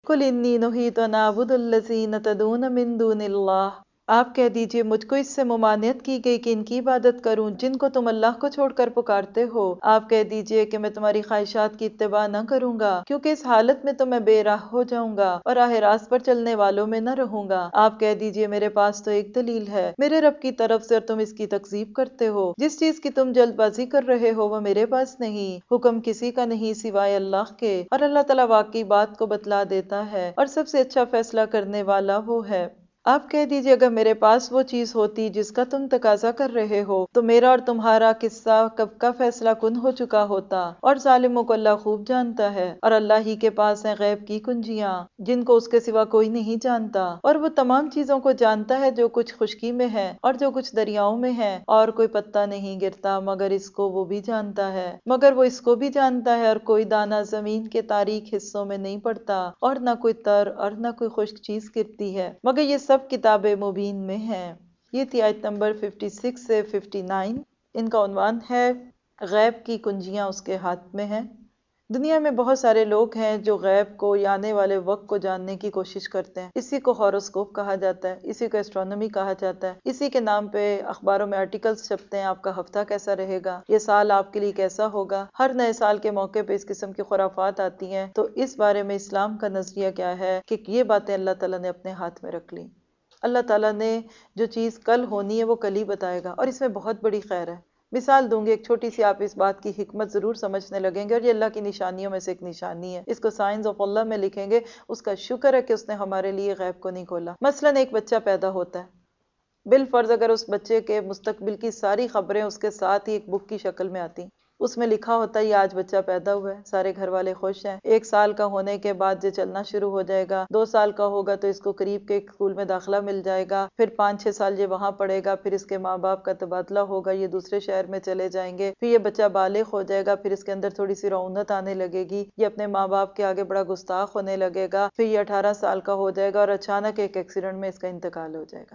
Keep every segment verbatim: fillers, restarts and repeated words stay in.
قل انی نہیت ان اعبد الذین تدعون من دون اللہ، آپ کہہ دیجئے مجھ کو اس سے ممانعت کی گئی کہ ان کی عبادت کروں جن کو تم اللہ کو چھوڑ کر پکارتے ہو۔ آپ کہہ دیجئے کہ میں تمہاری خواہشات کی اتباع نہ کروں گا، کیونکہ اس حالت میں تو میں بے راہ ہو جاؤں گا اور راہ راست پر چلنے والوں میں نہ رہوں گا۔ آپ کہہ دیجئے میرے پاس تو ایک دلیل ہے میرے رب کی طرف سے اور تم اس کی تکذیب کرتے ہو۔ جس چیز کی تم جلد بازی کر رہے ہو وہ میرے پاس نہیں، حکم کسی کا نہیں سوائے اللہ کے، اور اللہ تعالیٰ واقعی بات کو بتلا دیتا ہے اور سب سے اچھا فیصلہ کرنے والا وہ ہے۔ آپ کہہ دیجئے اگر میرے پاس وہ چیز ہوتی جس کا تم تقاضا کر رہے ہو تو میرا اور تمہارا قصہ کب کا فیصلہ کن ہو چکا ہوتا، اور ظالموں کو اللہ خوب جانتا ہے، اور اللہ ہی کے پاس ہیں غیب کی کنجیاں جن کو اس کے سوا کوئی نہیں جانتا، اور وہ تمام چیزوں کو جانتا ہے جو کچھ خشکی میں ہے اور جو کچھ دریاؤں میں ہے، اور کوئی پتا نہیں گرتا مگر اس کو وہ بھی جانتا ہے مگر وہ اس کو بھی جانتا ہے، اور کوئی دانہ زمین کے تاریک حصوں میں نہیں پڑتا، اور نہ کوئی تر اور نہ کوئی خشک چیز گرتی ہے مگر یہ سب کتاب مبین میں ہیں۔ یہ تھی آیت نمبر چھپن سے ففٹی نائن۔ ان کا عنوان ہے غیب کی کنجیاں اس کے ہاتھ میں ہیں۔ دنیا میں بہت سارے لوگ ہیں جو غیب کو یا آنے والے وقت کو جاننے کی کوشش کرتے ہیں۔ اسی کو ہاروسکوپ کہا جاتا ہے، اسی کو ایسٹرونومی کہا جاتا ہے، اسی کے نام پہ اخباروں میں آرٹیکلز چھپتے ہیں، آپ کا ہفتہ کیسا رہے گا، یہ سال آپ کے لیے کیسا ہوگا۔ ہر نئے سال کے موقع پہ اس قسم کی خرافات آتی ہیں۔ تو اس بارے میں اسلام کا نظریہ کیا ہے کہ یہ باتیں اللہ تعالیٰ نے اپنے ہاتھ میں رکھ لی۔ اللہ تعالیٰ نے جو چیز کل ہونی ہے وہ کل ہی بتائے گا، اور اس میں بہت بڑی خیر ہے۔ مثال دوں گی ایک چھوٹی سی، آپ اس بات کی حکمت ضرور سمجھنے لگیں گے، اور یہ اللہ کی نشانیوں میں سے ایک نشانی ہے۔ اس کو سائنس آف اللہ میں لکھیں گے، اس کا شکر ہے کہ اس نے ہمارے لیے غیب کو نہیں کھولا۔ مثلاً ایک بچہ پیدا ہوتا ہے، بالفرض اگر اس بچے کے مستقبل کی ساری خبریں اس کے ساتھ ہی ایک بک کی شکل میں آتی، اس میں لکھا ہوتا ہے یہ آج بچہ پیدا ہوا ہے، سارے گھر والے خوش ہیں، ایک سال کا ہونے کے بعد یہ چلنا شروع ہو جائے گا، دو سال کا ہوگا تو اس کو قریب کے اسکول میں داخلہ مل جائے گا، پھر پانچ چھ سال یہ وہاں پڑھے گا، پھر اس کے ماں باپ کا تبادلہ ہوگا، یہ دوسرے شہر میں چلے جائیں گے، پھر یہ بچہ بالغ ہو جائے گا، پھر اس کے اندر تھوڑی سی رعونت آنے لگے گی، یہ اپنے ماں باپ کے آگے بڑا گستاخ ہونے لگے گا، پھر یہ اٹھارہ سال کا ہو جائے گا اور اچانک ایک ایکسیڈنٹ میں اس کا انتقال ہو جائے گا۔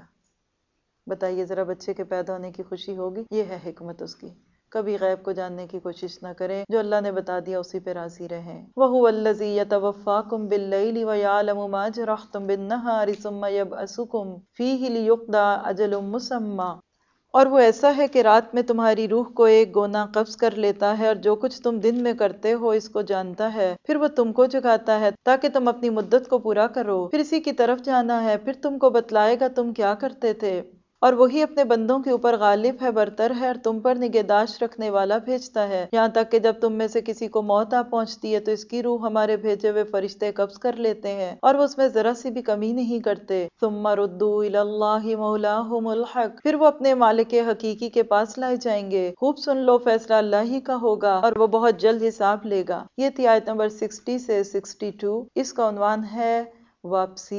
بتائیے ذرا بچے کے پیدا ہونے کی خوشی ہوگی؟ یہ ہے حکمت اس کی۔ کبھی غیب کو جاننے کی کوشش نہ کریں، جو اللہ نے بتا دیا اسی پہ راضی رہیں۔ وَهُوَ الَّذِي يَتَوَفَّاكُمْ بِاللَّيْلِ وَيَعْلَمُ مَا جَرَحْتُمْ بِالنَّهَارِ ثُمَّ يَبْعَثُكُمْ فِيهِ لِيُقْضَىٰ أَجَلٌ مُّسَمًّى، اور وہ ایسا ہے کہ رات میں تمہاری روح کو ایک گونا قبض کر لیتا ہے، اور جو کچھ تم دن میں کرتے ہو اس کو جانتا ہے، پھر وہ تم کو جگاتا ہے تاکہ تم اپنی مدت کو پورا کرو، پھر اسی کی طرف جانا ہے، پھر تم کو بتلائے گا تم کیا کرتے تھے، اور وہی اپنے بندوں کے اوپر غالب ہے، برتر ہے، اور تم پر نگہداشت رکھنے والا بھیجتا ہے، یہاں تک کہ جب تم میں سے کسی کو موت آ پہنچتی ہے تو اس کی روح ہمارے بھیجے ہوئے فرشتے قبض کر لیتے ہیں، اور وہ اس میں ذرا سی بھی کمی نہیں کرتے۔ ثم ردوا الی اللہ مولاہم الحق، پھر وہ اپنے مالک حقیقی کے پاس لائے جائیں گے۔ خوب سن لو، فیصلہ اللہ ہی کا ہوگا اور وہ بہت جلد حساب لے گا۔ یہ تھی آیت نمبر سکسٹی سے سکسٹی ٹو۔ اس کا عنوان ہے واپسی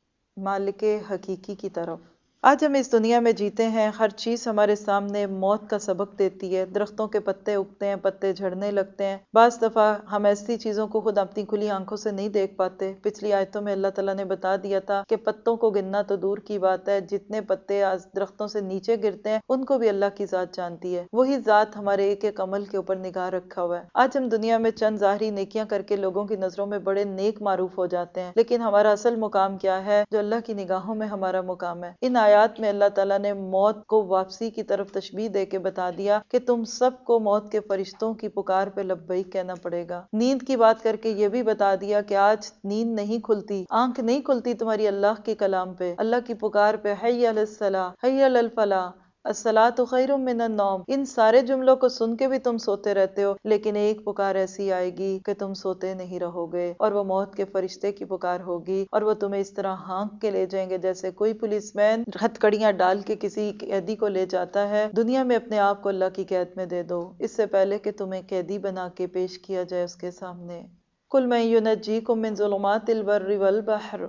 مالک حقیقی کی طرف۔ آج ہم اس دنیا میں جیتے ہیں، ہر چیز ہمارے سامنے موت کا سبق دیتی ہے، درختوں کے پتے اگتے ہیں، پتے جھڑنے لگتے ہیں، بعض دفعہ ہم ایسی چیزوں کو خود اپنی کھلی آنکھوں سے نہیں دیکھ پاتے۔ پچھلی آیتوں میں اللہ تعالیٰ نے بتا دیا تھا کہ پتوں کو گننا تو دور کی بات ہے، جتنے پتے آج درختوں سے نیچے گرتے ہیں ان کو بھی اللہ کی ذات جانتی ہے، وہی ذات ہمارے ایک ایک عمل کے اوپر نگاہ رکھا ہوا ہے۔ آج ہم دنیا میں چند ظاہری نیکیاں کر کے لوگوں کی نظروں میں بڑے نیک معروف ہو جاتے ہیں، لیکن ہمارا اصل مقام کیا ہے جو اللہ کی نگاہوں میں ہمارا مقام ہے؟ ان آیات میں اللہ تعالیٰ نے موت کو واپسی کی طرف تشبیہ دے کے بتا دیا کہ تم سب کو موت کے فرشتوں کی پکار پہ لبیک کہنا پڑے گا۔ نیند کی بات کر کے یہ بھی بتا دیا کہ آج نیند نہیں کھلتی، آنکھ نہیں کھلتی تمہاری اللہ کے کلام پہ، اللہ کی پکار پہ، حی علی الصلاۃ، حی علی الفلاح، الصلاۃ خیر من النوم۔ ان سارے جملوں کو سن کے بھی تم سوتے رہتے ہو، لیکن ایک پکار ایسی آئے گی کہ تم سوتے نہیں رہو گے، اور وہ موت کے فرشتے کی پکار ہوگی، اور وہ تمہیں اس طرح ہانک کے لے جائیں گے جیسے کوئی پولیس مین ہتھکڑیاں ڈال کے کسی قیدی کو لے جاتا ہے۔ دنیا میں اپنے آپ کو اللہ کی قید میں دے دو، اس سے پہلے کہ تمہیں قیدی بنا کے پیش کیا جائے اس کے سامنے۔ قل من ینجیکم من ظلمات البر والبحر،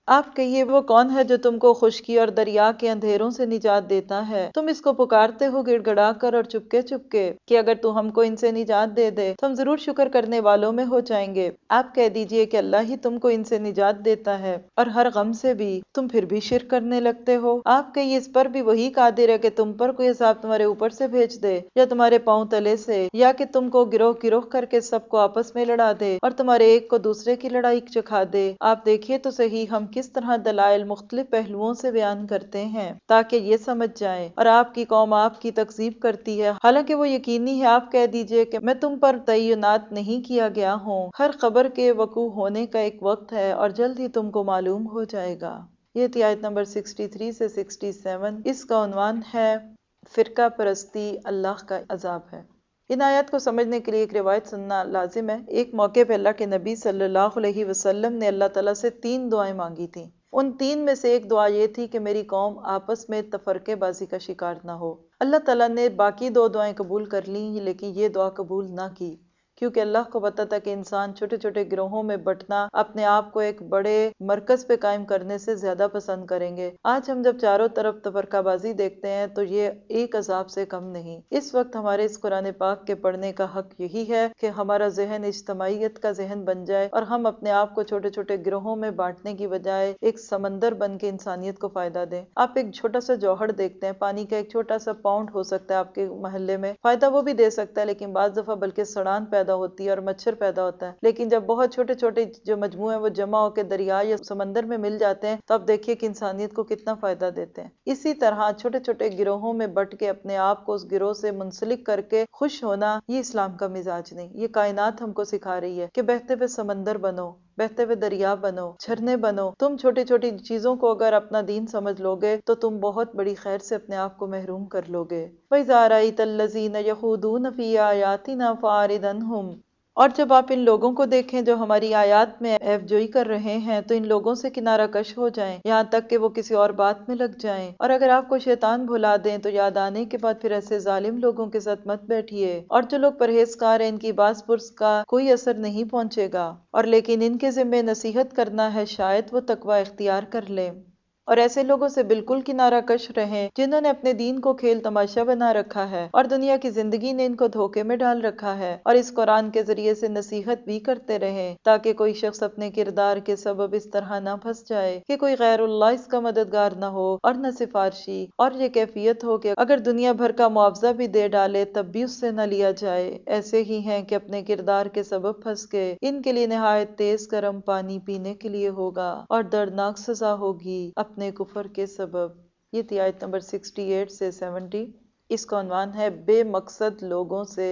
آپ کہیے وہ کون ہے جو تم کو خشکی اور دریا کے اندھیروں سے نجات دیتا ہے؟ تم اس کو پکارتے ہو گڑ گڑا کر اور چپکے چپکے کہ اگر تو ہم کو ان سے نجات دے دے تو ہم ضرور شکر کرنے والوں میں ہو جائیں گے۔ آپ کہہ دیجئے کہ اللہ ہی تم کو ان سے نجات دیتا ہے اور ہر غم سے بھی، تم پھر بھی شرک کرنے لگتے ہو۔ آپ کہیے اس پر بھی وہی قادر ہے کہ تم پر کوئی عذاب تمہارے اوپر سے بھیج دے یا تمہارے پاؤں تلے سے، یا کہ تم کو گروہ گروہ کر کے سب کو آپس میں لڑا دے اور تمہارے ایک کو دوسرے کی لڑائی چکھا دے۔ آپ دیکھیے تو صحیح ہم کس طرح دلائل مختلف پہلوؤں سے بیان کرتے ہیں تاکہ یہ سمجھ جائیں، اور آپ کی قوم آپ کی تکذیب کرتی ہے حالانکہ وہ یقینی ہے۔ آپ کہہ دیجئے کہ میں تم پر تعینات نہیں کیا گیا ہوں، ہر خبر کے وقوع ہونے کا ایک وقت ہے اور جلد ہی تم کو معلوم ہو جائے گا۔ یہ تھی آیت نمبر سکسٹی تھری سے سکسٹی سیون۔ اس کا عنوان ہے فرقہ پرستی اللہ کا عذاب ہے۔ ان آیات کو سمجھنے کے لیے ایک روایت سننا لازم ہے۔ ایک موقع پہ اللہ کے نبی صلی اللہ علیہ وسلم نے اللہ تعالیٰ سے تین دعائیں مانگی تھیں۔ ان تین میں سے ایک دعا یہ تھی کہ میری قوم آپس میں تفرقے بازی کا شکار نہ ہو۔ اللہ تعالیٰ نے باقی دو دعائیں قبول کر لیں لیکن یہ دعا قبول نہ کی، کیونکہ اللہ کو پتہ تھا کہ انسان چھوٹے چھوٹے گروہوں میں بٹنا اپنے آپ کو ایک بڑے مرکز پہ قائم کرنے سے زیادہ پسند کریں گے۔ آج ہم جب چاروں طرف تفرقہ بازی دیکھتے ہیں تو یہ ایک عذاب سے کم نہیں۔ اس وقت ہمارے اس قرآن پاک کے پڑھنے کا حق یہی ہے کہ ہمارا ذہن اجتماعیت کا ذہن بن جائے اور ہم اپنے آپ کو چھوٹے چھوٹے گروہوں میں بانٹنے کی بجائے ایک سمندر بن کے انسانیت کو فائدہ دیں۔ آپ ایک چھوٹا سا جوہر دیکھتے ہیں، پانی کا ایک چھوٹا سا پاؤنڈ ہو سکتا ہے آپ کے محلے میں، فائدہ وہ بھی دے سکتا ہے لیکن بعض دفعہ بلکہ سڑان پیدا ہوتی ہے اور مچھر پیدا ہوتا ہے۔ لیکن جب بہت چھوٹے چھوٹے جو مجموعے ہیں وہ جمع ہو کے دریا یا سمندر میں مل جاتے ہیں تو اب دیکھیے کہ انسانیت کو کتنا فائدہ دیتے ہیں۔ اسی طرح چھوٹے چھوٹے گروہوں میں بٹ کے اپنے آپ کو اس گروہ سے منسلک کر کے خوش ہونا، یہ اسلام کا مزاج نہیں۔ یہ کائنات ہم کو سکھا رہی ہے کہ بہتے ہوئے سمندر بنو، بہتے ہوئے دریا بنو، جھرنے بنو۔ تم چھوٹی چھوٹی چیزوں کو اگر اپنا دین سمجھ لو گے تو تم بہت بڑی خیر سے اپنے آپ کو محروم کر لو گے۔ وَإِذَا رَأَيْتَ الَّذِينَ يَخُوضُونَ فِي آيَاتِنَا فَأَعْرِضْ عَنْهُمْ، اور جب آپ ان لوگوں کو دیکھیں جو ہماری آیات میں عیب جوئی کر رہے ہیں تو ان لوگوں سے کنارہ کش ہو جائیں یہاں تک کہ وہ کسی اور بات میں لگ جائیں۔ اور اگر آپ کو شیطان بھلا دیں تو یاد آنے کے بعد پھر ایسے ظالم لوگوں کے ساتھ مت بیٹھیے۔ اور جو لوگ پرہیزگار ہیں ان کی باز پرس کا کوئی اثر نہیں پہنچے گا، اور لیکن ان کے ذمہ نصیحت کرنا ہے، شاید وہ تقوی اختیار کر لیں۔ اور ایسے لوگوں سے بالکل کنارہ کش رہیں جنہوں نے اپنے دین کو کھیل تماشا بنا رکھا ہے اور دنیا کی زندگی نے ان کو دھوکے میں ڈال رکھا ہے، اور اس قرآن کے ذریعے سے نصیحت بھی کرتے رہیں تاکہ کوئی شخص اپنے کردار کے سبب اس طرح نہ پھنس جائے کہ کوئی غیر اللہ اس کا مددگار نہ ہو اور نہ سفارشی، اور یہ کیفیت ہو کہ اگر دنیا بھر کا معاوضہ بھی دے ڈالے تب بھی اس سے نہ لیا جائے۔ ایسے ہی ہیں کہ اپنے کردار کے سبب پھنس گئے، ان کے لیے نہایت تیز گرم پانی پینے کے لیے ہوگا اور دردناک سزا ہوگی اپنے کفر کے سبب۔ یہ تھی آیت نمبر سکسٹی ایٹ سے سیونٹی۔ اس کا عنوان ہے بے مقصد لوگوں سے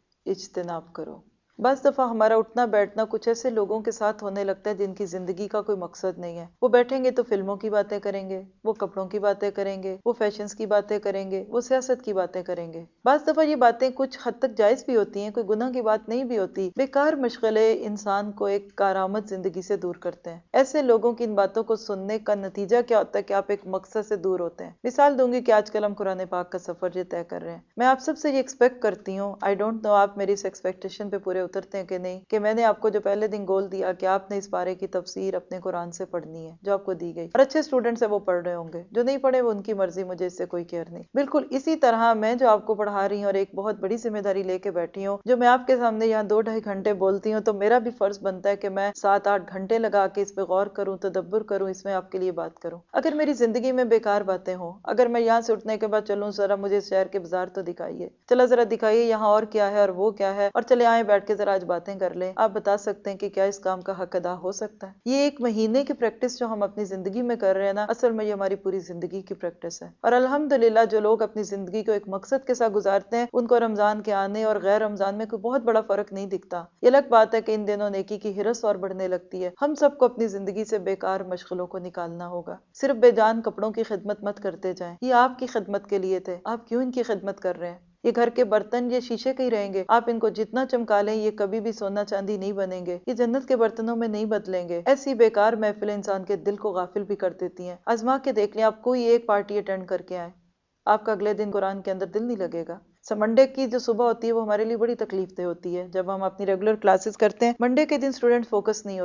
اجتناب کرو۔ بعض دفعہ ہمارا اٹھنا بیٹھنا کچھ ایسے لوگوں کے ساتھ ہونے لگتا ہے جن کی زندگی کا کوئی مقصد نہیں ہے۔ وہ بیٹھیں گے تو فلموں کی باتیں کریں گے، وہ کپڑوں کی باتیں کریں گے، وہ فیشنز کی باتیں کریں گے، وہ سیاست کی باتیں کریں گے۔ بعض دفعہ یہ باتیں کچھ حد تک جائز بھی ہوتی ہیں، کوئی گناہ کی بات نہیں بھی ہوتی، بیکار مشغلے انسان کو ایک کارآمد زندگی سے دور کرتے ہیں۔ ایسے لوگوں کی ان باتوں کو سننے کا نتیجہ کیا ہوتا ہے کہ آپ ایک مقصد سے دور ہوتے ہیں۔ مثال دوں گی کہ آج کل ہم قرآن پاک کا سفر یہ طے کر رہے ہیں، میں آپ سب سے یہ ایکسپیکٹ کرتی ہوں، آئی ڈونٹ نو آپ میری اس ایکسپیکٹیشن پہ پورے اترتے ہیں کہ نہیں، کہ میں نے آپ کو جو پہلے دن گول دیا کہ آپ نے اس پارے کی تفسیر اپنے قرآن سے پڑھنی ہے جو آپ کو دی گئی، اور اچھے اسٹوڈنٹس ہیں وہ پڑھ رہے ہوں گے، جو نہیں پڑھے وہ ان کی مرضی، مجھے اس سے کوئی کیئر نہیں۔ بالکل اسی طرح میں جو آپ کو پڑھا رہی ہوں اور ایک بہت بڑی ذمہ داری لے کے بیٹھی ہوں، جو میں آپ کے سامنے یہاں دو ڈھائی گھنٹے بولتی ہوں، تو میرا بھی فرض بنتا ہے کہ میں سات آٹھ گھنٹے لگا کے اس پہ غور کروں، تدبر کروں، اس میں آپ کے لیے بات کروں۔ اگر میری زندگی میں بیکار باتیں ہوں، اگر میں یہاں سے اٹھنے کے بعد چلوں ذرا مجھے اس شہر کے بازار تو دکھائیے، چلا ذرا دکھائیے یہاں اور کیا ہے اور وہ کیا ہے، اور چلے آئیں بیٹھ کے ذرا آج باتیں کر لیں، آپ بتا سکتے ہیں کہ کیا اس کام کا حق ادا ہو سکتا ہے؟ یہ ایک مہینے کی پریکٹس جو ہم اپنی زندگی میں کر رہے ہیں نا، اصل میں یہ ہماری پوری زندگی کی پریکٹس ہے۔ اور الحمدللہ جو لوگ اپنی زندگی کو ایک مقصد کے ساتھ گزارتے ہیں ان کو رمضان کے آنے اور غیر رمضان میں کوئی بہت بڑا فرق نہیں دکھتا۔ یہ الگ بات ہے کہ ان دنوں نیکی کی ہرس اور بڑھنے لگتی ہے۔ ہم سب کو اپنی زندگی سے بیکار مشغلوں کو نکالنا ہوگا۔ صرف بے جان کپڑوں کی خدمت مت کرتے جائیں، یہ آپ کی خدمت کے لیے تھے، آپ کیوں ان کی خدمت کر رہے ہیں؟ یہ گھر کے برتن یہ شیشے کے ہی رہیں گے، آپ ان کو جتنا چمکا لیں یہ کبھی بھی سونا چاندی نہیں بنیں گے، یہ جنت کے برتنوں میں نہیں بدلیں گے۔ ایسی بیکار محفل انسان کے دل کو غافل بھی کر دیتی ہیں۔ آزما کے دیکھ لیں، آپ کوئی ایک پارٹی اٹینڈ کر کے آئیں، آپ کا اگلے دن قرآن کے اندر دل نہیں لگے گا۔ منڈے کی جو صبح ہوتی ہے وہ ہمارے لیے بڑی تکلیف دہ ہوتی ہے، جب ہم اپنی ریگولر کلاسز کرتے ہیں منڈے کے دن اسٹوڈنٹ فوکس نہیں ہوتے،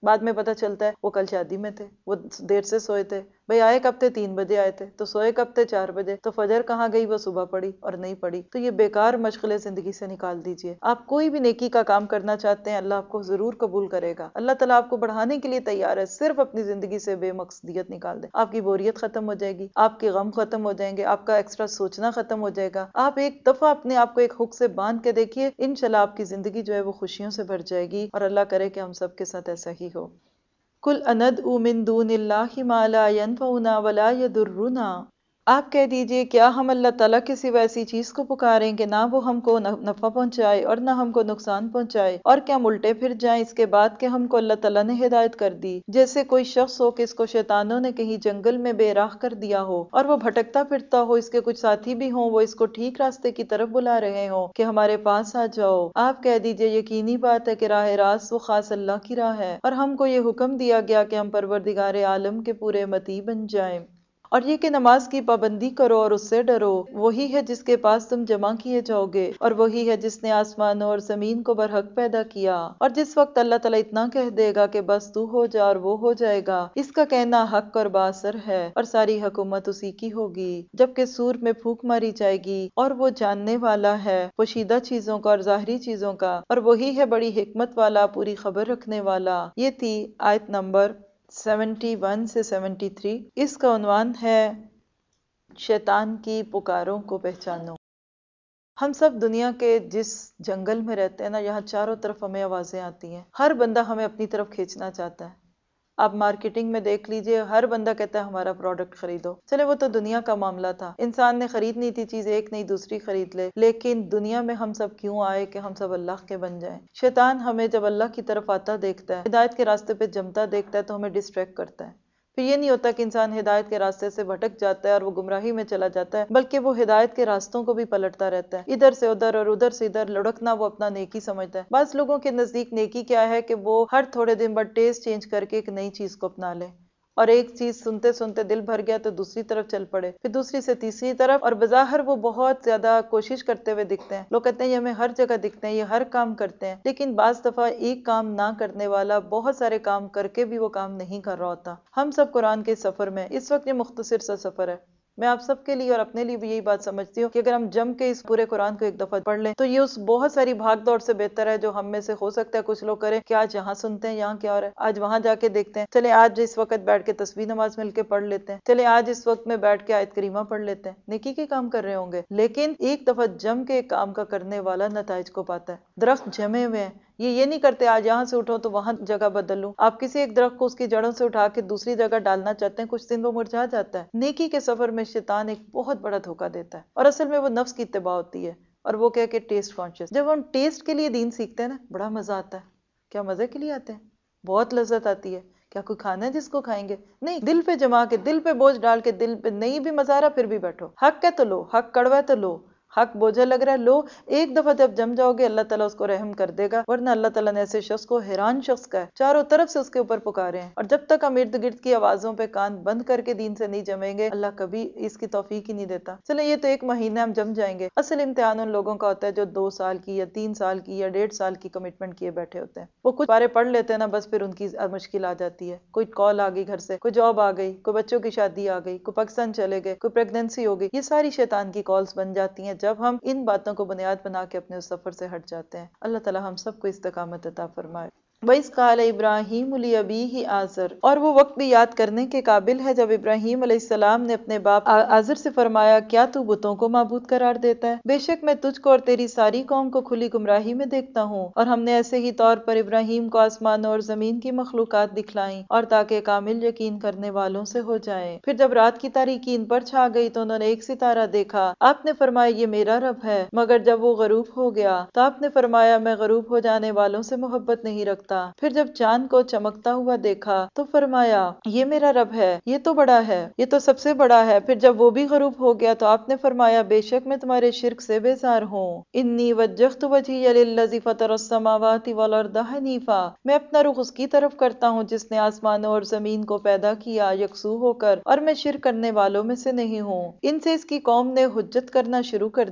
بعد میں پتہ چلتا ہے وہ کل شادی میں تھے، وہ دیر سے سوئے تھے، بھئی آئے کب تھے؟ تین بجے آئے تھے، تو سوئے کب تھے؟ چار بجے، تو فجر کہاں گئی؟ وہ صبح پڑھی اور نہیں پڑھی۔ تو یہ بیکار مشغلے زندگی سے نکال دیجئے۔ آپ کوئی بھی نیکی کا کام کرنا چاہتے ہیں، اللہ آپ کو ضرور قبول کرے گا۔ اللہ تعالیٰ آپ کو بڑھانے کے لیے تیار ہے، صرف اپنی زندگی سے بے مقصدیت نکال دیں، آپ کی بوریت ختم ہو جائے گی، آپ کے غم ختم ہو جائیں گے، آپ کا ایکسٹرا سوچنا ختم ہو جائے گا۔ آپ ایک دفعہ اپنے آپ کو ایک ہک سے باندھ کے دیکھیے، انشاءاللہ آپ کی زندگی جو ہے وہ خوشیوں سے بھر جائے گی، اور اللہ کرے کہ ہم سب کے ساتھ ایسا ہی ہو۔ قُلْ أَنَدْعُو مِن دُونِ اللَّهِ مَا لَا يَنفَعُنَا وَلَا يَضُرُّنَا، آپ کہہ دیجئے کیا ہم اللہ تعالیٰ کے سوا ایسی چیز کو پکاریں کہ نہ وہ ہم کو نفع پہنچائے اور نہ ہم کو نقصان پہنچائے، اور کیا ہم الٹے پھر جائیں اس کے بعد کہ ہم کو اللہ تعالیٰ نے ہدایت کر دی؟ جیسے کوئی شخص ہو کہ اس کو شیطانوں نے کہیں جنگل میں بے راہ کر دیا ہو اور وہ بھٹکتا پھرتا ہو، اس کے کچھ ساتھی بھی ہوں وہ اس کو ٹھیک راستے کی طرف بلا رہے ہوں کہ ہمارے پاس آ جاؤ، آپ کہہ دیجئے یقینی بات ہے کہ راہ راست وہ خاص اللہ کی راہ ہے، اور ہم کو یہ حکم دیا گیا کہ ہم پروردگار عالم کے پورے مطیع بن جائیں، اور یہ کہ نماز کی پابندی کرو اور اس سے ڈرو، وہی ہے جس کے پاس تم جمع کیے جاؤ گے، اور وہی ہے جس نے آسمانوں اور زمین کو برحق پیدا کیا، اور جس وقت اللہ تعالیٰ اتنا کہہ دے گا کہ بس تو ہو جا اور وہ ہو جائے گا، اس کا کہنا حق اور باثر ہے، اور ساری حکومت اسی کی ہوگی، جبکہ سور میں پھونک ماری جائے گی، اور وہ جاننے والا ہے پوشیدہ چیزوں کا اور ظاہری چیزوں کا، اور وہی ہے بڑی حکمت والا، پوری خبر رکھنے والا۔ یہ تھی آیت نمبر سیونٹی ون سے سیونٹی تھری۔ اس کا عنوان ہے شیطان کی پکاروں کو پہچانو۔ ہم سب دنیا کے جس جنگل میں رہتے ہیں نا، یہاں چاروں طرف ہمیں آوازیں آتی ہیں، ہر بندہ ہمیں اپنی طرف کھینچنا چاہتا ہے۔ آپ مارکیٹنگ میں دیکھ لیجئے، ہر بندہ کہتا ہے ہمارا پروڈکٹ خریدو۔ چلے وہ تو دنیا کا معاملہ تھا، انسان نے خریدنی تھی چیز ایک نہیں دوسری خرید لے، لیکن دنیا میں ہم سب کیوں آئے کہ ہم سب اللہ کے بن جائیں؟ شیطان ہمیں جب اللہ کی طرف آتا دیکھتا ہے، ہدایت کے راستے پہ جمتا دیکھتا ہے تو ہمیں ڈسٹریکٹ کرتا ہے۔ پھر یہ نہیں ہوتا کہ انسان ہدایت کے راستے سے بھٹک جاتا ہے اور وہ گمراہی میں چلا جاتا ہے، بلکہ وہ ہدایت کے راستوں کو بھی پلٹتا رہتا ہے، ادھر سے ادھر اور ادھر سے ادھر لڑکنا وہ اپنا نیکی سمجھتا ہے۔ بعض لوگوں کے نزدیک نیکی کیا ہے کہ وہ ہر تھوڑے دن بعد ٹیسٹ چینج کر کے ایک نئی چیز کو اپنا لے، اور ایک چیز سنتے سنتے دل بھر گیا تو دوسری طرف چل پڑے، پھر دوسری سے تیسری طرف، اور بظاہر وہ بہت زیادہ کوشش کرتے ہوئے دکھتے ہیں۔ لوگ کہتے ہیں یہ ہمیں ہر جگہ دکھتے ہیں، یہ ہر کام کرتے ہیں، لیکن بعض دفعہ ایک کام نہ کرنے والا بہت سارے کام کر کے بھی وہ کام نہیں کر رہا ہوتا۔ ہم سب قرآن کے سفر میں، اس وقت یہ مختصر سا سفر ہے، میں آپ سب کے لیے اور اپنے لیے بھی یہی بات سمجھتی ہوں کہ اگر ہم جم کے اس پورے قرآن کو ایک دفعہ پڑھ لیں تو یہ اس بہت ساری بھاگ دوڑ سے بہتر ہے جو ہم میں سے ہو سکتا ہے کچھ لوگ کریں کہ آج یہاں سنتے ہیں، یہاں کیا ہو رہا ہے، آج وہاں جا کے دیکھتے ہیں، چلے آج اس وقت بیٹھ کے تسبیح نماز مل کے پڑھ لیتے ہیں، چلے آج اس وقت میں بیٹھ کے آیت کریمہ پڑھ لیتے ہیں، نیکی کے کام کر رہے ہوں گے، لیکن ایک دفعہ جم کے کام کا کرنے والا نتائج کو پاتا ہے۔ درخت جمے ہوئے ہیں، یہ یہ نہیں کرتے آج یہاں سے اٹھو تو وہاں جگہ بدل لوں۔ آپ کسی ایک درخت کو اس کی جڑوں سے اٹھا کے دوسری جگہ ڈالنا چاہتے ہیں، کچھ دن وہ مرجھا جاتا ہے۔ نیکی کے سفر میں شیطان ایک بہت بڑا دھوکہ دیتا ہے، اور اصل میں وہ نفس کی اتباع ہوتی ہے، اور وہ کہہ کہ ٹیسٹ کانشیس۔ جب ہم ٹیسٹ کے لیے دین سیکھتے ہیں نا، بڑا مزہ آتا ہے۔ کیا مزے کے لیے آتے ہیں؟ بہت لذت آتی ہے۔ کیا کوئی کھانا ہے جس کو کھائیں گے؟ نہیں، دل پہ جما کے، دل پہ بوجھ ڈال کے، دل پہ نہیں بھی مزہ آ رہا پھر بھی بیٹھو، حق ہے تو لو، حق کڑوا ہے تو لو، حق بوجھا لگ رہا ہے لو، ایک دفعہ جب جم جاؤ گے اللہ تعالیٰ اس کو رحم کر دے گا، ورنہ اللہ تعالیٰ نے ایسے شخص کو، حیران شخص کا ہے، چاروں طرف سے اس کے اوپر پکارے ہیں، اور جب تک ہم ارد گرد کی آوازوں پہ کان بند کر کے دین سے نہیں جمیں گے اللہ کبھی اس کی توفیق ہی نہیں دیتا۔ چلے یہ تو ایک مہینہ ہم جم جائیں گے، اصل امتحان ان لوگوں کا ہوتا ہے جو دو سال کی یا تین سال کی یا ڈیڑھ سال کی کمٹمنٹ کیے بیٹھے ہوتے ہیں۔ وہ کچھ بارے پڑھ لیتے ہیں نا، بس پھر ان کی مشکل آ جاتی ہے، کوئی کال آ گئی گھر سے، کوئی جاب آ گئی، کوئی بچوں کی شادی آ گئی، کوئی پاکستان چلے گئے، کوئی پریگننسی ہو گئی، یہ ساری شیطان کی کالز بن جاتی ہیں جب ہم ان باتوں کو بنیاد بنا کے اپنے اس سفر سے ہٹ جاتے ہیں۔ اللہ تعالیٰ ہم سب کو استقامت عطا فرمائے۔ وَإِذْ قَالَ إِبْرَاهِيمُ لِأَبِيهِ آزر، اور وہ وقت بھی یاد کرنے کے قابل ہے جب ابراہیم علیہ السلام نے اپنے باپ آزر سے فرمایا کیا تو بتوں کو معبود قرار دیتا ہے؟ بے شک میں تجھ کو اور تیری ساری قوم کو کھلی گمراہی میں دیکھتا ہوں، اور ہم نے ایسے ہی طور پر ابراہیم کو آسمانوں اور زمین کی مخلوقات دکھلائیں، اور تاکہ کامل یقین کرنے والوں سے ہو جائیں۔ پھر جب رات کی تاریکی ان پر چھا گئی تو انہوں نے ایک ستارہ دیکھا، آپ نے فرمایا یہ میرا رب ہے، مگر جب وہ غروب ہو گیا تو آپ نے فرمایا میں غروب ہو جانے والوں سے محبت نہیں رکھتا۔ پھر جب چاند کو چمکتا ہوا دیکھا تو فرمایا یہ میرا رب ہے، یہ تو بڑا ہے، یہ تو سب سے بڑا ہے۔ پھر جب وہ بھی غروب ہو گیا تو آپ نے فرمایا بے شک میں تمہارے شرک سے بیزار ہوں۔ انی وجہت وجہی للذی فطر السماوات والارض حنیفا، میں اپنا رخ اس کی طرف کرتا ہوں جس نے آسمانوں اور زمین کو پیدا کیا یکسو ہو کر، اور میں شرک کرنے والوں میں سے نہیں ہوں۔ ان سے اس کی قوم نے حجت کرنا شروع کر دی،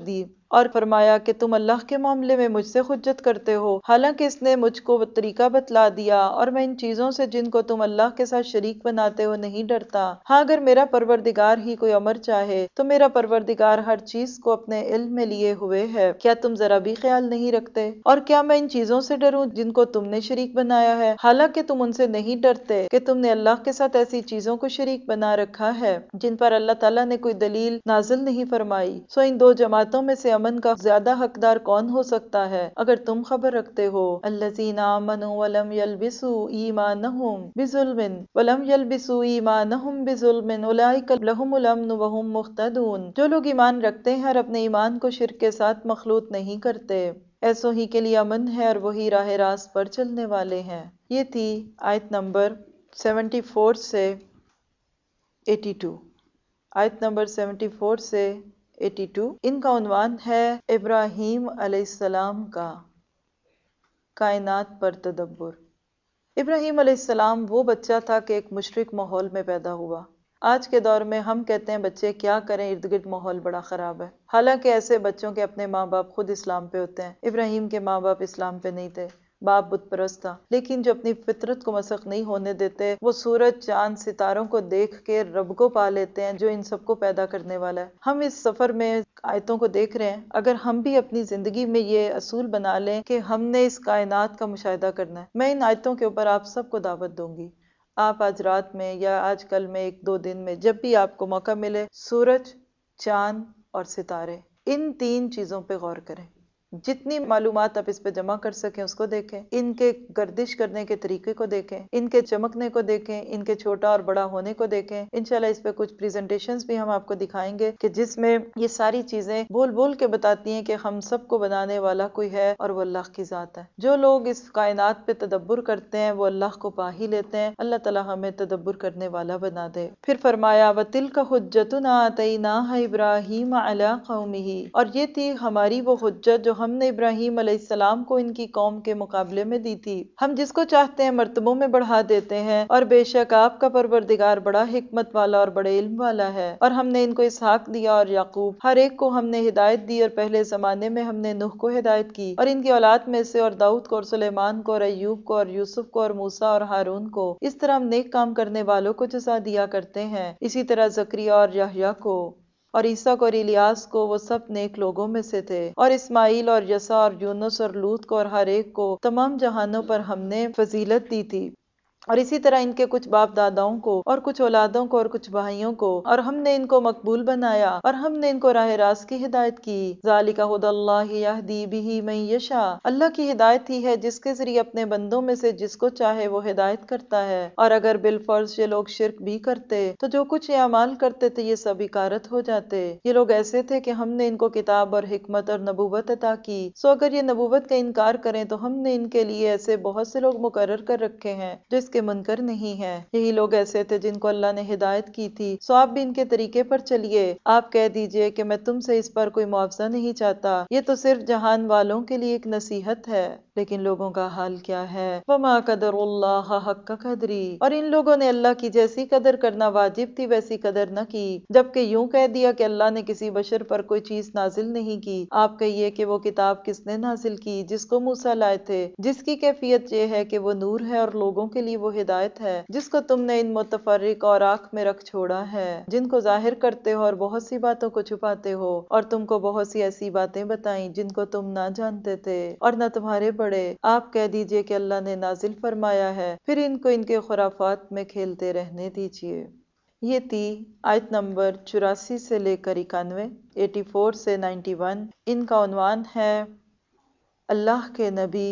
اور فرمایا کہ تم اللہ کے معاملے میں مجھ سے حجت کرتے ہو، حالانکہ اس نے مجھ کو وہ طریقہ بتلا دیا اور میں ان چیزوں سے جن کو تم اللہ کے ساتھ شریک بناتے ہو نہیں ڈرتا۔ ہاں اگر میرا پروردگار ہی کوئی امر چاہے تو میرا پروردگار ہر چیز کو اپنے علم میں لیے ہوئے ہے، کیا تم ذرا بھی خیال نہیں رکھتے؟ اور کیا میں ان چیزوں سے ڈروں جن کو تم نے شریک بنایا ہے، حالانکہ تم ان سے نہیں ڈرتے کہ تم نے اللہ کے ساتھ ایسی چیزوں کو شریک بنا رکھا ہے جن پر اللہ تعالیٰ نے کوئی دلیل نازل نہیں فرمائی۔ سو ان دو جماعتوں میں سے امن کا زیادہ حقدار کون ہو سکتا ہے اگر تم خبر رکھتے ہو؟ الذین آمنوا ولم یلبسوا ایمانہم بظلم ولم یلبسوا ایمانہم بظلم اولئک لہم الامن وہم مہتدون۔ جو لوگ ایمان رکھتے ہیں اور اپنے ایمان کو شرک کے ساتھ مخلوط نہیں کرتے، ایسوں ہی کے لیے امن ہے اور وہی راہ راست پر چلنے والے ہیں۔ یہ تھی آیت نمبر سیونٹی فور سے ایٹی ٹو، آیت نمبر سیونٹی فور سے ایٹی ٹو۔ ان کا عنوان ہے ابراہیم علیہ السلام کا کائنات پر تدبر۔ ابراہیم علیہ السلام وہ بچہ تھا کہ ایک مشرک ماحول میں پیدا ہوا۔ آج کے دور میں ہم کہتے ہیں بچے کیا کریں، ارد گرد ماحول بڑا خراب ہے، حالانکہ ایسے بچوں کے اپنے ماں باپ خود اسلام پہ ہوتے ہیں۔ ابراہیم کے ماں باپ اسلام پہ نہیں تھے، باپ بت پرست تھا، لیکن جو اپنی فطرت کو مسخ نہیں ہونے دیتے، وہ سورج چاند ستاروں کو دیکھ کے رب کو پا لیتے ہیں جو ان سب کو پیدا کرنے والا ہے۔ ہم اس سفر میں آیتوں کو دیکھ رہے ہیں، اگر ہم بھی اپنی زندگی میں یہ اصول بنا لیں کہ ہم نے اس کائنات کا مشاہدہ کرنا ہے، میں ان آیتوں کے اوپر آپ سب کو دعوت دوں گی۔ آپ آج رات میں یا آج کل میں ایک دو دن میں جب بھی آپ کو موقع ملے، سورج، چاند اور ستارے، ان تین چیزوں پہ غور کریں۔ جتنی معلومات آپ اس پہ جمع کر سکیں اس کو دیکھیں، ان کے گردش کرنے کے طریقے کو دیکھیں، ان کے چمکنے کو دیکھیں، ان کے چھوٹا اور بڑا ہونے کو دیکھیں۔ انشاءاللہ اس پہ کچھ پریزنٹیشنز بھی ہم آپ کو دکھائیں گے کہ جس میں یہ ساری چیزیں بول بول کے بتاتی ہیں کہ ہم سب کو بنانے والا کوئی ہے اور وہ اللہ کی ذات ہے۔ جو لوگ اس کائنات پہ تدبر کرتے ہیں وہ اللہ کو پا ہی لیتے ہیں۔ اللہ تعالی ہمیں تدبر کرنے والا بنا دے۔ پھر فرمایا وَتِلْكَ حُجَّتُنَا آتَيْنَاهَا إِبْرَاهِيمَ عَلَىٰ قَوْمِهِ، اور یہ تھی ہماری وہ حجت جو ہم نے ابراہیم علیہ السلام کو ان کی قوم کے مقابلے میں دی تھی۔ ہم جس کو چاہتے ہیں مرتبوں میں بڑھا دیتے ہیں، اور بے شک آپ کا پروردگار بڑا حکمت والا اور بڑے علم والا ہے۔ اور ہم نے ان کو اسحاق دیا اور یعقوب، ہر ایک کو ہم نے ہدایت دی، اور پہلے زمانے میں ہم نے نوح کو ہدایت کی، اور ان کی اولاد میں سے اور داؤد کو اور سلیمان کو اور ایوب کو اور یوسف کو اور موسیٰ اور ہارون کو۔ اس طرح ہم نیک کام کرنے والوں کو جزا دیا کرتے ہیں، اسی طرح زکریا اور یحییٰ کو اور عیسیٰ کو اور الیاس کو، وہ سب نیک لوگوں میں سے تھے، اور اسماعیل اور یسع اور یونس اور لوط کو اور ہر ایک کو تمام جہانوں پر ہم نے فضیلت دی تھی، اور اسی طرح ان کے کچھ باپ داداؤں کو اور کچھ اولادوں کو اور کچھ بھائیوں کو، اور ہم نے ان کو مقبول بنایا اور ہم نے ان کو راہ راست کی ہدایت کی۔ ذالک ھدی اللہ یہدی بہ من یشاء، اللہ کی ہدایت ہی ہے جس کے ذریعے اپنے بندوں میں سے جس کو چاہے وہ ہدایت کرتا ہے۔ اور اگر بالفرض یہ لوگ شرک بھی کرتے تو جو کچھ یہ اعمال کرتے تھے یہ سب اکارت ہو جاتے۔ یہ لوگ ایسے تھے کہ ہم نے ان کو کتاب اور حکمت اور نبوت عطا کی، سو اگر یہ نبوت کا انکار کریں تو ہم نے ان کے لیے ایسے بہت سے لوگ مقرر کر رکھے ہیں جو اس کے منکر نہیں ہیں۔ یہی لوگ ایسے تھے جن کو اللہ نے ہدایت کی تھی، سو آپ بھی ان کے طریقے پر چلیے۔ آپ کہہ دیجئے کہ میں تم سے اس پر کوئی معاوضہ نہیں چاہتا، یہ تو صرف جہان والوں کے لیے ایک نصیحت ہے، لیکن لوگوں کا حال کیا ہے؟ وَمَا قَدَرُ اللَّهَ حَقَّ قَدْرِهِ، اور ان لوگوں نے اللہ کی جیسی قدر کرنا واجب تھی ویسی قدر نہ کی، جبکہ یوں کہہ دیا کہ اللہ نے کسی بشر پر کوئی چیز نازل نہیں کی۔ آپ کہیے کہ وہ کتاب کس نے نازل کی جس کو موسیٰ لائے تھے، جس کی کیفیت یہ ہے کہ وہ نور ہے اور لوگوں کے لیے وہ ہدایت ہے، جس کو تم نے ان متفرق اور آنکھ میں رکھ چھوڑا ہے، جن کو ظاہر کرتے ہو اور بہت سی باتوں کو چھپاتے ہو، اور تم کو بہت سی ایسی باتیں بتائیں جن کو تم نہ جانتے تھے اور نہ تمہارے بڑے۔ آپ کہہ دیجئے کہ اللہ نے نازل فرمایا ہے، پھر ان کو ان کے خرافات میں کھیلتے رہنے دیجئے۔ یہ تھی آیت نمبر چوراسی سے لے کر اکانوے، ایٹی فور سے نائنٹی ون۔ ان کا عنوان ہے اللہ کے نبی،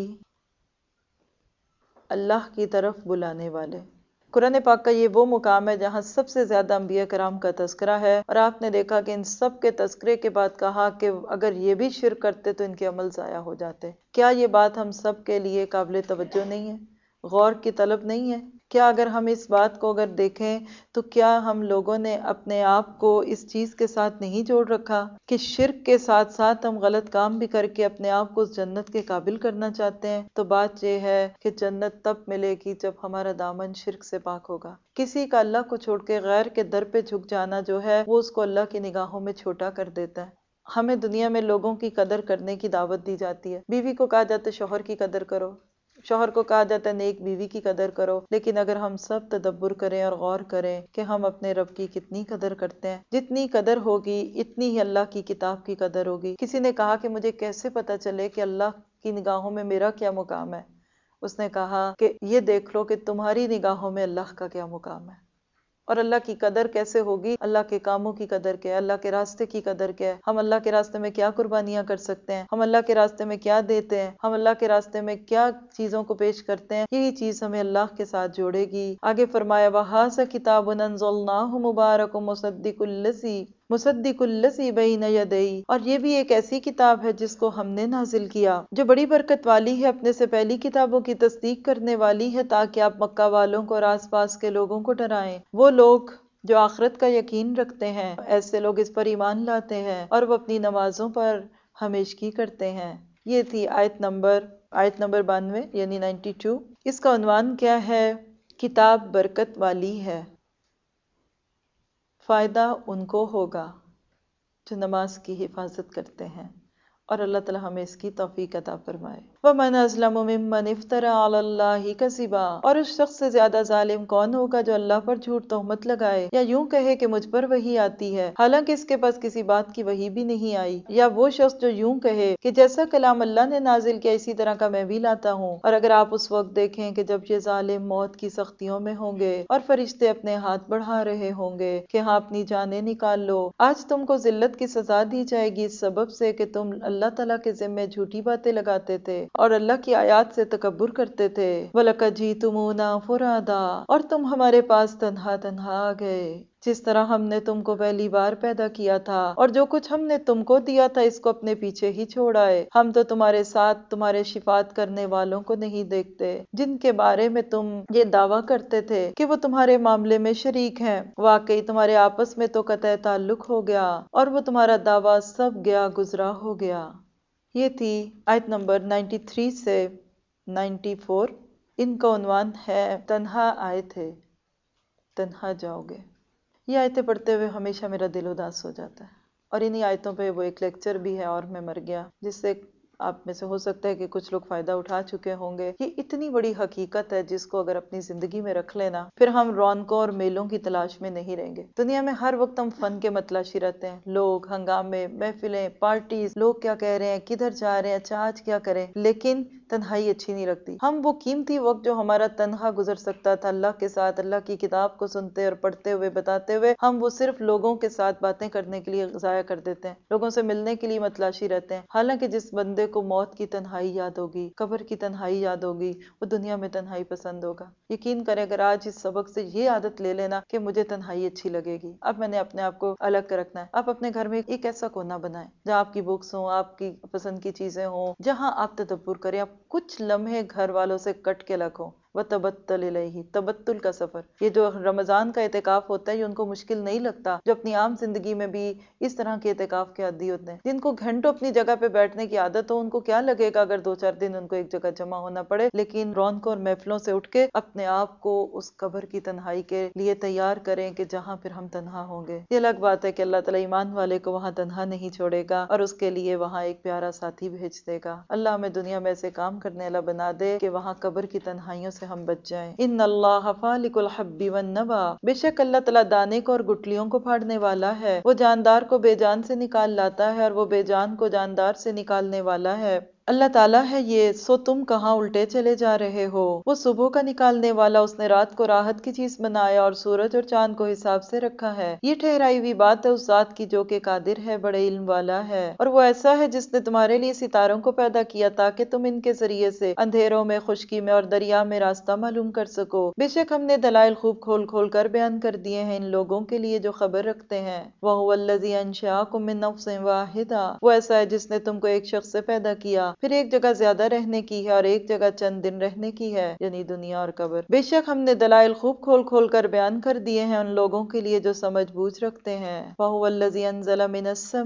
اللہ کی طرف بلانے والے۔ قرآن پاک کا یہ وہ مقام ہے جہاں سب سے زیادہ انبیاء کرام کا تذکرہ ہے، اور آپ نے دیکھا کہ ان سب کے تذکرے کے بعد کہا کہ اگر یہ بھی شرک کرتے تو ان کے عمل ضائع ہو جاتے۔ کیا یہ بات ہم سب کے لیے قابل توجہ نہیں ہے، غور کی طلب نہیں ہے؟ کیا اگر ہم اس بات کو اگر دیکھیں تو کیا ہم لوگوں نے اپنے آپ کو اس چیز کے ساتھ نہیں جوڑ رکھا کہ شرک کے ساتھ ساتھ ہم غلط کام بھی کر کے اپنے آپ کو اس جنت کے قابل کرنا چاہتے ہیں؟ تو بات یہ ہے کہ جنت تب ملے گی جب ہمارا دامن شرک سے پاک ہوگا۔ کسی کا اللہ کو چھوڑ کے غیر کے در پہ جھک جانا جو ہے وہ اس کو اللہ کی نگاہوں میں چھوٹا کر دیتا ہے۔ ہمیں دنیا میں لوگوں کی قدر کرنے کی دعوت دی جاتی ہے، بیوی کو کہا جاتا ہے شوہر کی قدر کرو، شوہر کو کہا جاتا ہے نیک بیوی کی قدر کرو، لیکن اگر ہم سب تدبر کریں اور غور کریں کہ ہم اپنے رب کی کتنی قدر کرتے ہیں، جتنی قدر ہوگی اتنی ہی اللہ کی کتاب کی قدر ہوگی۔ کسی نے کہا کہ مجھے کیسے پتا چلے کہ اللہ کی نگاہوں میں میرا کیا مقام ہے؟ اس نے کہا کہ یہ دیکھ لو کہ تمہاری نگاہوں میں اللہ کا کیا مقام ہے، اور اللہ کی قدر کیسے ہوگی؟ اللہ کے کاموں کی قدر کیا ہے، اللہ کے راستے کی قدر کیا ہے، ہم اللہ کے راستے میں کیا قربانیاں کر سکتے ہیں، ہم اللہ کے راستے میں کیا دیتے ہیں، ہم اللہ کے راستے میں کیا چیزوں کو پیش کرتے ہیں، یہی چیز ہمیں اللہ کے ساتھ جوڑے گی۔ آگے فرمایا وَهَذَا كِتَابٌ أَنزَلْنَاهُ مُبَارَكٌ مُصَدِّقُ الَّذِي مصدق الذی بین یدیہ، اور یہ بھی ایک ایسی کتاب ہے جس کو ہم نے نازل کیا جو بڑی برکت والی ہے، اپنے سے پہلی کتابوں کی تصدیق کرنے والی ہے، تاکہ آپ مکہ والوں کو اور آس پاس کے لوگوں کو ڈرائیں۔ وہ لوگ جو آخرت کا یقین رکھتے ہیں، ایسے لوگ اس پر ایمان لاتے ہیں اور وہ اپنی نمازوں پر ہمیشگی کرتے ہیں۔ یہ تھی آیت نمبر آیت نمبر بانوے یعنی نائنٹی ٹو۔ اس کا عنوان کیا ہے؟ کتاب برکت والی ہے، فائدہ ان کو ہوگا جو نماز کی حفاظت کرتے ہیں، اور اللہ تعالی ہمیں اس کی توفیق عطا فرمائے۔ وَمَنْ أَظْلَمُ مِمَّنِ افْتَرَى عَلَى اللَّهِ كَذِبًا، اور اس شخص سے زیادہ ظالم کون ہوگا جو اللہ پر جھوٹ تہمت لگائے یا یوں کہے کہ مجھ پر وحی آتی ہے حالانکہ اس کے پاس کسی بات کی وحی بھی نہیں آئی، یا وہ شخص جو یوں کہے کہ جیسا کلام اللہ نے نازل کیا اسی طرح کا میں بھی لاتا ہوں۔ اور اگر آپ اس وقت دیکھیں کہ جب یہ ظالم موت کی سختیوں میں ہوں گے اور فرشتے اپنے ہاتھ بڑھا رہے ہوں گے کہ ہاں اپنی جانیں نکال لو، آج تم کو ذلت کی سزا دی جائے گی اس سبب سے کہ تم اللہ تعالیٰ کے ذمے جھوٹی باتیں لگاتے تھے اور اللہ کی آیات سے تکبر کرتے تھے۔ وَلَقَدْ جِئْتُمُونَا فُرَادًا، اور تم ہمارے پاس تنہا تنہا آ گئے، جس طرح ہم نے تم کو پہلی بار پیدا کیا تھا اور جو کچھ ہم نے تم کو دیا تھا اس کو اپنے پیچھے ہی چھوڑ آئے۔ ہم تو تمہارے ساتھ تمہارے شفاعت کرنے والوں کو نہیں دیکھتے جن کے بارے میں تم یہ دعویٰ کرتے تھے کہ وہ تمہارے معاملے میں شریک ہیں، واقعی تمہارے آپس میں تو قطع تعلق ہو گیا اور وہ تمہارا دعویٰ سب گیا گزرا ہو گیا۔ یہ تھی آیت نمبر نائنٹی تھری سے نائنٹی فور۔ ان کا عنوان ہے تنہا آئے تھے تنہا جاؤ گے۔ یہ آیتیں پڑھتے ہوئے ہمیشہ میرا دل اداس ہو جاتا ہے، اور انہی آیتوں پہ وہ ایک لیکچر بھی ہے اور میں مر گیا، جس سے آپ میں سے ہو سکتا ہے کہ کچھ لوگ فائدہ اٹھا چکے ہوں گے۔ یہ اتنی بڑی حقیقت ہے جس کو اگر اپنی زندگی میں رکھ لینا پھر ہم رونقوں اور میلوں کی تلاش میں نہیں رہیں گے۔ دنیا میں ہر وقت ہم فن کے متلاشی رہتے ہیں، لوگ، ہنگامے، محفلیں، پارٹیز، لوگ کیا کہہ رہے ہیں، کدھر جا رہے ہیں، اچھا آج کیا کریں، لیکن تنہائی اچھی نہیں لگتی۔ ہم وہ قیمتی وقت جو ہمارا تنہا گزر سکتا تھا اللہ کے ساتھ، اللہ کی کتاب کو سنتے اور پڑھتے ہوئے بتاتے ہوئے، ہم وہ صرف لوگوں کے ساتھ باتیں کرنے کے لیے ضائع کر دیتے ہیں، لوگوں سے ملنے کے لیے متلاشی رہتے ہیں۔ حالانکہ جس بندے کو موت کی تنہائی یاد ہوگی، قبر کی تنہائی یاد ہوگی، وہ دنیا میں تنہائی پسند ہوگا۔ یقین کریں اگر آج اس سبق سے یہ عادت لے لینا کہ مجھے تنہائی اچھی لگے گی، اب میں نے اپنے آپ کو الگ کر رکھنا ہے۔ آپ اپنے گھر میں ایک ایسا کونا بنائیں جہاں آپ کی بکس ہوں، آپ کی پسند کی چیزیں ہوں، جہاں آپ تدبر کریں، آپ کچھ لمحے گھر والوں سے کٹ کے رکھو۔ وَتَبَتَّلْ إِلَيْهِ، تبتل کا سفر۔ یہ جو رمضان کا اعتکاف ہوتا ہے یہ ان کو مشکل نہیں لگتا جو اپنی عام زندگی میں بھی اس طرح کے اعتکاف کے عادی ہوتے ہیں، جن کو گھنٹوں اپنی جگہ پہ بیٹھنے کی عادت ہو، ان کو کیا لگے گا اگر دو چار دن ان کو ایک جگہ جمع ہونا پڑے، لیکن رونقوں اور محفلوں سے اٹھ کے اپنے آپ کو اس قبر کی تنہائی کے لیے تیار کریں کہ جہاں پھر ہم تنہا ہوں گے۔ یہ الگ بات ہے کہ اللہ تعالیٰ ایمان والے کو وہاں تنہا نہیں چھوڑے گا اور اس کے لیے وہاں ایک پیارا ساتھی بھیج دے گا۔ اللہ ہمیں دنیا میں ایسے کام کرنے والا بنا دے کہ وہاں قبر کی تنہائیوں سے ہم بچ جائیں۔ ان اللہ فالق الحب والنوى، بے شک اللہ تعالیٰ دانے کو اور گٹلیوں کو پھاڑنے والا ہے، وہ جاندار کو بے جان سے نکال لاتا ہے اور وہ بے جان کو جاندار سے نکالنے والا ہے۔ اللہ تعالیٰ ہے یہ، سو تم کہاں الٹے چلے جا رہے ہو؟ وہ صبح کا نکالنے والا، اس نے رات کو راحت کی چیز بنایا اور سورج اور چاند کو حساب سے رکھا ہے۔ یہ ٹھہرائی ہوئی بات ہے اس ذات کی جو کہ قادر ہے، بڑے علم والا ہے۔ اور وہ ایسا ہے جس نے تمہارے لیے ستاروں کو پیدا کیا تاکہ تم ان کے ذریعے سے اندھیروں میں، خشکی میں اور دریا میں راستہ معلوم کر سکو۔ بے شک ہم نے دلائل خوب کھول کھول کر بیان کر دیے ہیں ان لوگوں کے لیے جو خبر رکھتے ہیں۔ وَهُوَ الَّذِي أَنشَأَكُم مِّن نَّفْسٍ وَاحِدَةٍ، وہ ایسا ہے جس نے تم کو ایک شخص سے پیدا کیا، پھر ایک جگہ زیادہ رہنے کی ہے اور ایک جگہ چند دن رہنے کی ہے، یعنی دنیا اور قبر۔ بے شک ہم نے دلائل خوب کھول کھول کر بیان کر دیے ہیں ان لوگوں کے لیے جو سمجھ بوجھ رکھتے ہیں۔ وَهُوَ الَّذِي أَنزَلَ مِنَ السَّمَاءِ،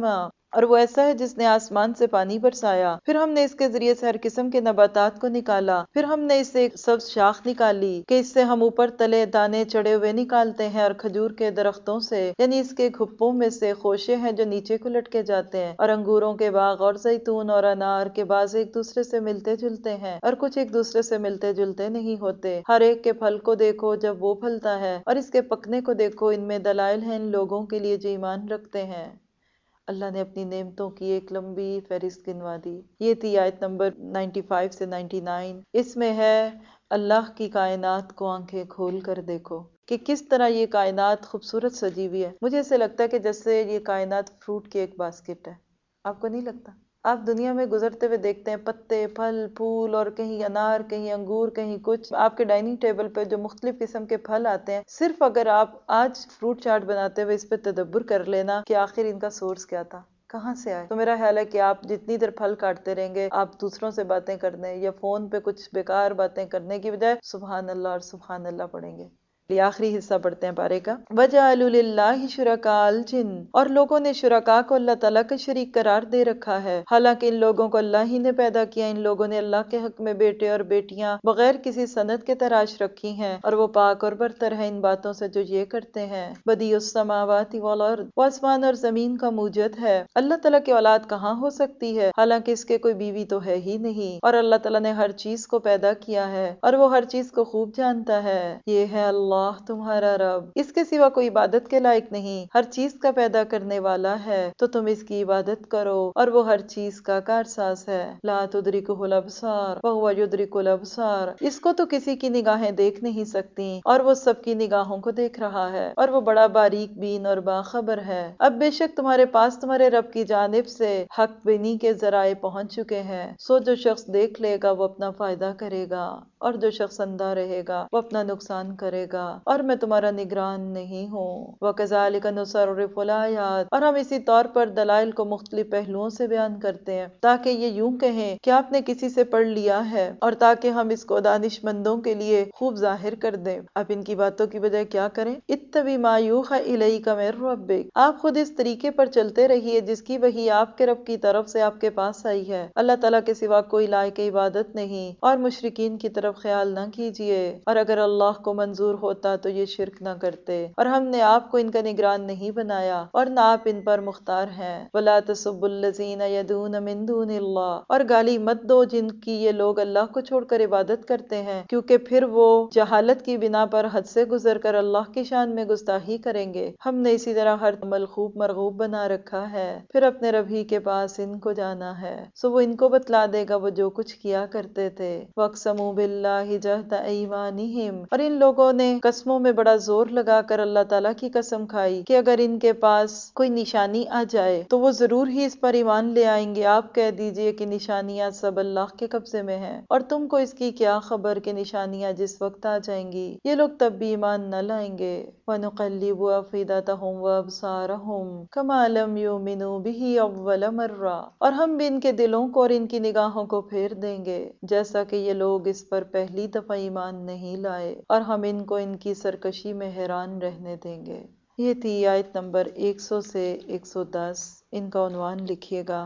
اور وہ ایسا ہے جس نے آسمان سے پانی برسایا، پھر ہم نے اس کے ذریعے سے ہر قسم کے نباتات کو نکالا، پھر ہم نے اس سے ایک سبز شاخ نکالی کہ اس سے ہم اوپر تلے دانے چڑے ہوئے نکالتے ہیں، اور کھجور کے درختوں سے یعنی اس کے گھپوں میں سے خوشے ہیں جو نیچے کو لٹکے جاتے ہیں، اور انگوروں کے باغ اور زیتون اور انار کے بعض ایک دوسرے سے ملتے جلتے ہیں اور کچھ ایک دوسرے سے ملتے جلتے نہیں ہوتے۔ ہر ایک کے پھل کو دیکھو جب وہ پھلتا ہے، اور اس کے پکنے کو دیکھو، ان میں دلائل ہیں ان لوگوں کے لیے جو ایمان رکھتے ہیں۔ اللہ نے اپنی نعمتوں کی ایک لمبی فہرست گنوا دی۔ یہ تھی آیت نمبر پچانوے سے ننانوے۔ اس میں ہے اللہ کی کائنات کو آنکھیں کھول کر دیکھو کہ کس طرح یہ کائنات خوبصورت سجی ہوئی ہے۔ مجھے ایسے لگتا ہے کہ جیسے یہ کائنات فروٹ کی ایک باسکٹ ہے، آپ کو نہیں لگتا؟ آپ دنیا میں گزرتے ہوئے دیکھتے ہیں پتے، پھل، پھول، اور کہیں انار، کہیں انگور، کہیں کچھ، آپ کے ڈائننگ ٹیبل پہ جو مختلف قسم کے پھل آتے ہیں، صرف اگر آپ آج فروٹ چاٹ بناتے ہوئے اس پہ تدبر کر لینا کہ آخر ان کا سورس کیا تھا، کہاں سے آئے، تو میرا خیال ہے کہ آپ جتنی دیر پھل کاٹتے رہیں گے، آپ دوسروں سے باتیں کرنے یا فون پہ کچھ بیکار باتیں کرنے کی بجائے سبحان اللہ اور سبحان اللہ پڑھیں گے۔ یہ آخری حصہ پڑھتے ہیں پارے کا۔ وَجَعَلُوا لِلَّهِ شُرَكَاءَ الْجِنِّ، اور لوگوں نے شرکاء کو اللہ تعالیٰ کا شریک قرار دے رکھا ہے، حالانکہ ان لوگوں کو اللہ ہی نے پیدا کیا۔ ان لوگوں نے اللہ کے حق میں بیٹے اور بیٹیاں بغیر کسی سند کے تراش رکھی ہیں، اور وہ پاک اور برتر ہے ان باتوں سے جو یہ کرتے ہیں۔ بَدِيعُ السَّمَاوَاتِ وَالْأَرْضِ، وہ آسمان اور زمین کا موجد ہے۔ اللہ تعالیٰ کی اولاد کہاں ہو سکتی ہے، حالانکہ اس کے کوئی بیوی تو ہے ہی نہیں، اور اللہ تعالیٰ نے ہر چیز کو پیدا کیا ہے، اور وہ ہر چیز کو خوب جانتا ہے۔ یہ ہے اللہ تمہارا رب، اس کے سوا کوئی عبادت کے لائق نہیں، ہر چیز کا پیدا کرنے والا ہے، تو تم اس کی عبادت کرو، اور وہ ہر چیز کا کارساز ہے۔ لا تدرکہ الابصار وہو یدرک الابصار، اس کو تو کسی کی نگاہیں دیکھ نہیں سکتی، اور وہ سب کی نگاہوں کو دیکھ رہا ہے، اور وہ بڑا باریک بین اور باخبر ہے۔ اب بے شک تمہارے پاس تمہارے رب کی جانب سے حق بینی کے ذرائع پہنچ چکے ہیں، سو جو شخص دیکھ لے گا وہ اپنا فائدہ کرے گا، اور جو شخص اندھا رہے گا وہ اپنا نقصان کرے گا، اور میں تمہارا نگران نہیں ہوں۔ وَكَذَلِكَ نُصَرِّفُ الْآيَاتِ، اور ہم اسی طور پر دلائل کو مختلف پہلوؤں سے بیان کرتے ہیں، تاکہ یہ یوں کہیں کہ آپ نے کسی سے پڑھ لیا ہے، اور تاکہ ہم اس کو دانش مندوں کے لیے خوب ظاہر کر دیں۔ آپ ان کی باتوں کی بجائے کیا کریں؟ اتَّبِعْ مَا يُوحَىٰ إِلَيْكَ مِن رَّبِّكَ، آپ خود اس طریقے پر چلتے رہیے جس کی وحی آپ کے رب کی طرف سے آپ کے پاس آئی ہے۔ اللہ تعالیٰ کے سوا کوئی لائق عبادت نہیں، اور مشرکین کی طرف خیال نہ کیجیے، اور اگر اللہ کو منظور ہوتا تو یہ شرک نہ کرتے، اور ہم نے آپ کو ان کا نگران نہیں بنایا، اور نہ آپ ان پر مختار ہیں۔ وَلَا تَسُبُّوا الَّذِينَ يَدْعُونَ مِن دُونِ اللَّهِ، اور گالی مت دو جن کی یہ لوگ اللہ کو چھوڑ کر عبادت کرتے ہیں، کیونکہ پھر وہ جہالت کی بنا پر حد سے گزر کر اللہ کی شان میں گستاخی کریں گے۔ ہم نے اسی طرح ہر عمل خوب مرغوب بنا رکھا ہے، پھر اپنے رب ہی کے پاس ان کو جانا ہے، سو وہ ان کو بتلا دے گا وہ جو کچھ کیا کرتے تھے۔ وَاقْسَمُوا بِاللَّهِ جَهْدَ أَيْمَانِهِمْ، اور ان لوگوں نے قسموں میں بڑا زور لگا کر اللہ تعالیٰ کی قسم کھائی کہ اگر ان کے پاس کوئی نشانی آ جائے تو وہ ضرور ہی اس پر ایمان لے آئیں گے۔ آپ کہہ دیجئے کہ نشانیاں سب اللہ کے قبضے میں ہیں، اور تم کو اس کی کیا خبر کہ نشانیاں جس وقت آ جائیں گی یہ لوگ تب بھی ایمان نہ لائیں گے۔ وَنُقَلِّبُ أَفْئِدَتَهُمْ وَأَبْصَارَهُمْ كَمَا لَمْ يُؤْمِنُوا بِهِ أَوَّلَ مَرَّةٍ، اور ہم بھی ان کے دلوں کو اور ان کی نگاہوں کو پھیر دیں گے جیسا کہ یہ لوگ اس پر پہلی دفعہ ایمان نہیں لائے، اور ہم ان کو ان کی سرکشی میں حیران رہنے دیں گے۔ یہ تھی آیت نمبر ایک سو سے ایک سو دس، ان کا عنوان لکھیے گا۔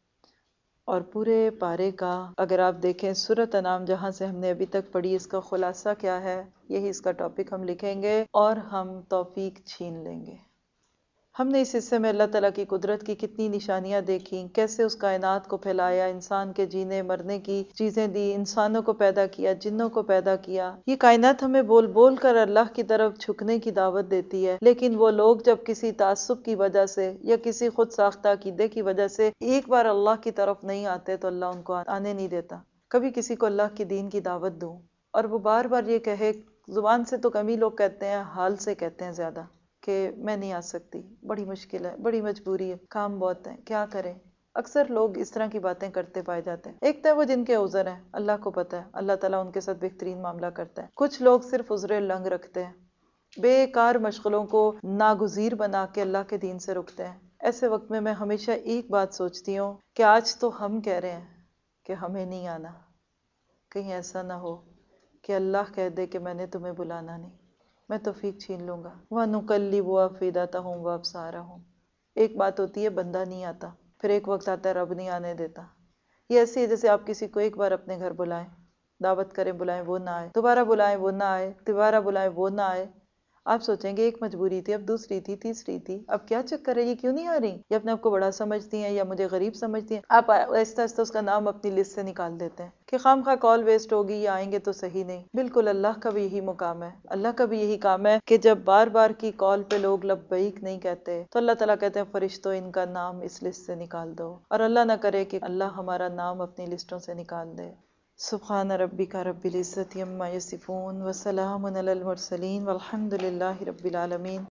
اور پورے پارے کا اگر آپ دیکھیں سورۃ انعام جہاں سے ہم نے ابھی تک پڑھی، اس کا خلاصہ کیا ہے، یہی اس کا ٹاپک ہم لکھیں گے، اور ہم توفیق چھین لیں گے۔ ہم نے اس حصے میں اللہ تعالیٰ کی قدرت کی کتنی نشانیاں دیکھیں، کیسے اس کائنات کو پھیلایا، انسان کے جینے مرنے کی چیزیں دی، انسانوں کو پیدا کیا، جنوں کو پیدا کیا۔ یہ کائنات ہمیں بول بول کر اللہ کی طرف جھکنے کی دعوت دیتی ہے، لیکن وہ لوگ جب کسی تعصب کی وجہ سے یا کسی خود ساختہ عقیدے کی وجہ سے ایک بار اللہ کی طرف نہیں آتے تو اللہ ان کو آنے نہیں دیتا۔ کبھی کسی کو اللہ کی دین کی دعوت دوں اور وہ بار بار یہ کہے، زبان سے تو کم ہی لوگ کہتے ہیں، حال سے کہتے ہیں زیادہ، کہ میں نہیں آ سکتی، بڑی مشکل ہے، بڑی مجبوری ہے، کام بہت ہے، کیا کریں۔ اکثر لوگ اس طرح کی باتیں کرتے پائے جاتے ہیں۔ ایک تو وہ جن کے عذر ہیں، اللہ کو پتہ ہے، اللہ تعالیٰ ان کے ساتھ بہترین معاملہ کرتا ہے۔ کچھ لوگ صرف عذر لنگ رکھتے ہیں، بیکار مشغلوں کو ناگزیر بنا کے اللہ کے دین سے رکتے ہیں۔ ایسے وقت میں میں ہمیشہ ایک بات سوچتی ہوں کہ آج تو ہم کہہ رہے ہیں کہ ہمیں نہیں آنا، کہیں ایسا نہ ہو کہ اللہ کہہ دے کہ میں نے تمہیں بلانا نہیں، میں توفیق چھین لوں گا۔ وَنُقَلِّبُ أَفْئِدَتَهُمْ وَأَبْصَارَهُمْ، ایک بات ہوتی ہے بندہ نہیں آتا، پھر ایک وقت آتا ہے رب نہیں آنے دیتا۔ یہ ایسے ہے جیسے آپ کسی کو ایک بار اپنے گھر بلائیں، دعوت کریں، بلائیں، وہ نہ آئے، دوبارہ بلائیں وہ نہ آئے، دوبارہ بلائیں وہ نہ آئے۔ آپ سوچیں گے ایک مجبوری تھی، اب دوسری تھی، تیسری تھی، اب کیا چکر ہے، یہ کیوں نہیں آ رہی؟ یہ اپنے آپ کو بڑا سمجھتی ہیں یا مجھے غریب سمجھتی ہیں۔ آپ آہستہ آہستہ اس کا نام اپنی لسٹ سے نکال دیتے ہیں کہ خام خواہ کال ویسٹ ہوگی یا آئیں گے تو صحیح نہیں۔ بالکل اللہ کا بھی یہی مقام ہے، اللہ کا بھی یہی کام ہے کہ جب بار بار کی کال پہ لوگ لبیک نہیں کہتے تو اللہ تعالیٰ کہتے ہیں فرشتوں ان کا نام اس لسٹ سے نکال دو، اور اللہ نہ کرے کہ اللہ ہمارا نام اپنی لسٹوں سے نکال دے۔ سبحان ربک رب العزت عما یصفون وسلام علی المرسلین والحمد للہ رب العالمین۔